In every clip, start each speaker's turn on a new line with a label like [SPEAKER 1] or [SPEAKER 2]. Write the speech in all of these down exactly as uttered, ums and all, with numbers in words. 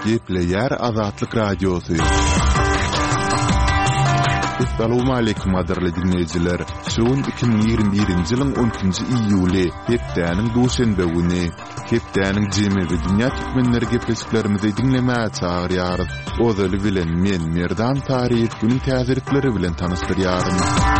[SPEAKER 1] Gepleyer Azatlyk Radiosu. Assalamu alaykum adarly dinleyijiler. Şuun iki bin ýygrimi birinji ýylyň on ikinji iýuly, hepdäniň duşanbe güni. Hepdäniň jemi we dünýä türkmenleri gepleşiklerimizi dinlemäge çagyrýarys. Ozaly bilen men Merdan Taryp günüň täzelikleri bilen tanystyryarym.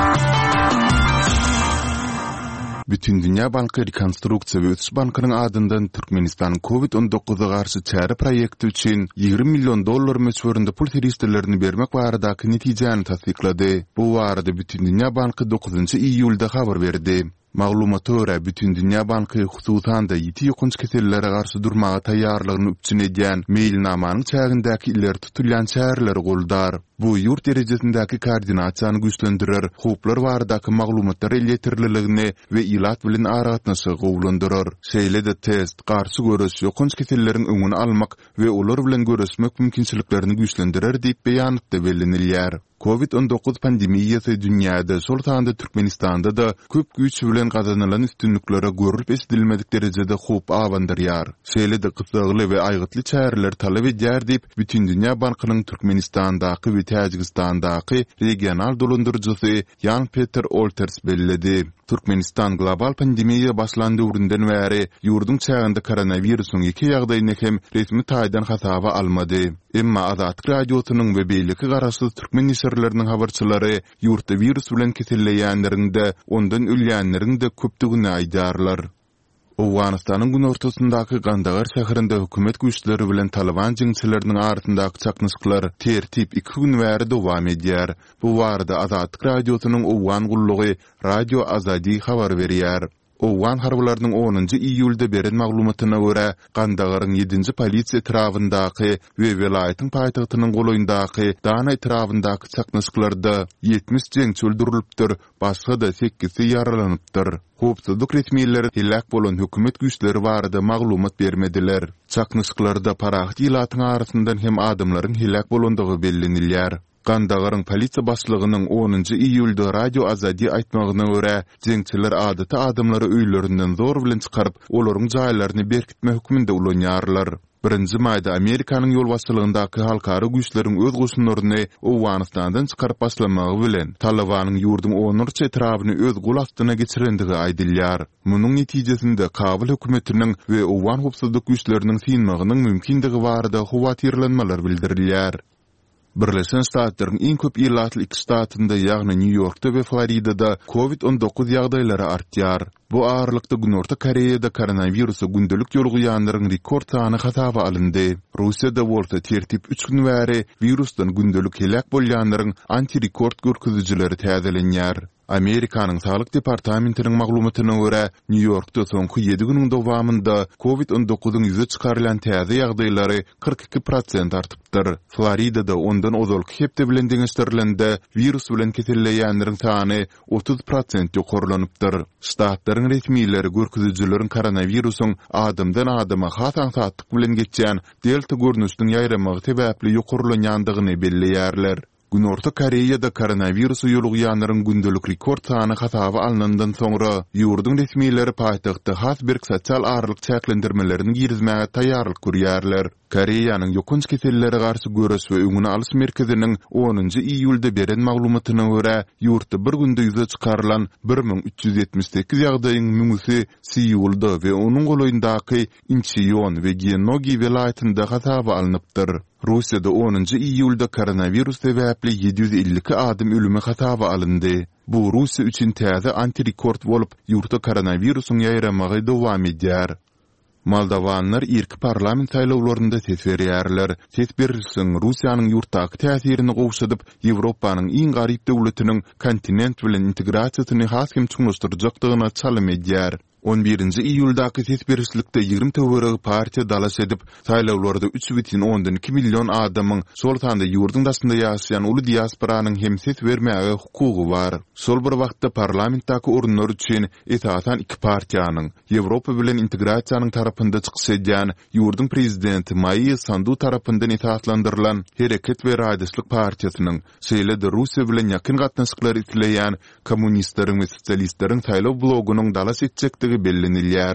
[SPEAKER 1] Bütün Dünya Bankı Rekonstruksiya we Ötüş Bankynyň adyndan Türkmenistan covid on dokuza garşy çäre proýekti üçin ýygrimi million dollar möçberinde pul teristlerini bermek baradaky netijäni tasdiklady. Bu barada Bütün Dünya Bankı dokuzunçy iýulda habar berdi. Maglumata görä Bütün Dünya Bankı hususan da ýeti ýokunç kesellere garşy durmaga taýýarlygyny üçin edýän mailnamanyň çägindäki ileri tutulýan çäreleri goldar. Bu ýurt derejesindäki koordinasiýany güýçlendirer, huplar baradaky maglumatlar eletirilligini we ilat bilen aragatnaşy gowlandyrar. Şeýle-de test, garşy görüş, ýokunç keselleriň öňüni almak we olar bilen görüşmek mümkinçiliklerini güýçlendirer diýip beýan etdi bilinilýär. covid on dokuz pandemiýasy dünýäde, şol tanda Türkmenistanda da köp güýç bilen gazanylan üstünliklere görülip esdilmedik derejede hup awandyrýar. Şeýle-de kysagly we aýgytly çäreler talap edýär diýip Bütün Dünya Bankynyň Türkmenistandaky we Täjikistandaky regional dolandyrjysy Jan Peter Olters bellädi. Türkmenistan global pandemiýa başlandy urundan bäri ýurdun çäginde koronawirusyň iki ýagdaýyny hem resmi taýdan hasaba almady. Emma Azatlyk Radiosynyň we beýleki garaşsyz türkmen nisirleriniň habarçylary ýurtda virus bilen keselleýänleriň de ondan ölýänleriň de köpdigini aýdarlar. Owganystanyň gün ortasyndaky Gandagar şäherinde hökümet güýçleri bilen Taliban jeňçileriniň arasyndaky çaknysyklar tertip iki gün bäri dowam edýär. Bu barada Azatlyk Radiosynyň Owgan gullugy Radio Azadi habar berýär. Owgan harbalarynyň onunçy iýulda beren maglumatyna görä, Gandagaryň ýedinji polisiýa etrafyndaky we welaýatyň paýtagtynyň golaýyndaky Dana etrafyndaky çaknysyklarda ýetmiş jeňçi öldürilipdir, başga da sekkizi ýaralanypdyr. Hopsuzlyk resmiýetleri helak bolan hökümet güýçleri barada maglumat bermediler. Çaknysyklarda parahat ýylatyň arasyndan hem adamlaryň helak bolandygy bellenilýär. Gandagaryň polisiýa başlygynyň onunçy iýulda Radio Azadi aýtmagyna görä, jeňçiler adaty adamlary öýlerinden zor bilen çykaryp, olaryň jaýlaryny berkitme hökmünde ulanýarlar. Birinji maýda Amerikanyň ýol başçylygyndaky halkara güýçleriň öz goşunlaryny Owganystandan çykaryp başlamagy bilen Talibanyň ýurdun onurçy etrabyny öz gol astyna geçirendigi aýdylýar. Munyň netijesinde Kabul hökümetiniň we Owgan hopsuzlyk güýçleriniň synmagynyň mümkindigi barada howatyrlanmalar bildirilýär. Birleşen Ştatlaryň iň köp ýylatly iki ştatynda, ýagny New Yorkda we Floridada covid on dokuz ýagdaýlary artýar. Bu ağırlykda Günorta Koreýada koronawirusa gündelik ýolguýanlaryň rekord sany hasaba alyndy. Russiýada bolsa tertip üç gün bäri virusdan gündelik helak bolýanlaryň anti-rekord görkezüjileri täzelenýär. Amerikanyň Saglyk Departamentiniň maglumatyna görä, New Yorkda soňky ýedi güniň dowamında covid on dokuzyň ýüze çykarylan täze ýagdaýlary kırk iki prosent artypdyr. Floridada ondan ozalky hepde bilen deňeşdirilende virus bilen keselleýänleriň sany otuz prosent ýokarlanypdyr. Ştatlaryň resmiýetleri görkezijileriň koronawirusyň adamdan adama hasan satlyk bilen geçýän delta görnüşiniň ýaýramagy sebäpli ýokarlanýandygyny belleýärler. Günorta Koreýada koronawirusu ýolguýanlaryň gündelik rekord sany hasaba alynandan soňra ýurdun resmiýetleri paýtagtda has bir sosial arlyk çäklendirmelerini girizmäge taýýarlyk görýärler. Koreýanyň ýokunç keselleri garşy görüş we öňüni alyş merkeziniň onunçy iýulda beren maglumatyna görä, ýurtda bir günde ýüze çykarylan bir miň üç ýüz ýetmiş sekiz ýagdaýyň müňüsi Seulda we onuň golaýyndaky Incheon we Gyeonggi welaýatynda hasaba alınıpdyr. Russiýada onunçy iýulda koronavirus sebäpli ýedi ýüz ellik adam ölümi hasaba alyndy. Bu Russiýa üçin täze anti-rekord bolup, ýurtda koronawirusyň ýaýramagy dowam edýär. Moldawanlar irki parlament saýlawlarynda ses berýärler. Ses berilsin Russiýanyň ýurtdaky täsirini gowşadyp, Ýewropanyň iň garyp döwletiniň kontinent bilen integrasiýasyny haskim çuňlaşdyrjakdygyna çalym edýär. on birinji iýuldaky ses berişlikde ýygrimi töweregi partiýa dalaş edip, saýlawlarda üç bitin ondan iki million adamyň şol tanda ýurdun daşynda ýaşaýan uly diasporanyň hem ses bermäge hukugy bar. Şol bir wagtda parlamentdaky orunlar üçin esasan iki partiýanyň Ýewropa bilen integrasiýanyň tarapynda çykyş edýän ýurdun prezidenti Maia Sandu tarapyndan esaslandyrylan Hereket we Raýdaşlyk partiýasynyň şeýle-de Russiýa bilen ýakyn gatnaşyklary isleýän kommunistleriň we sosialistleriň saýlaw blogunyň dalaş etjekdigi bellenilýär.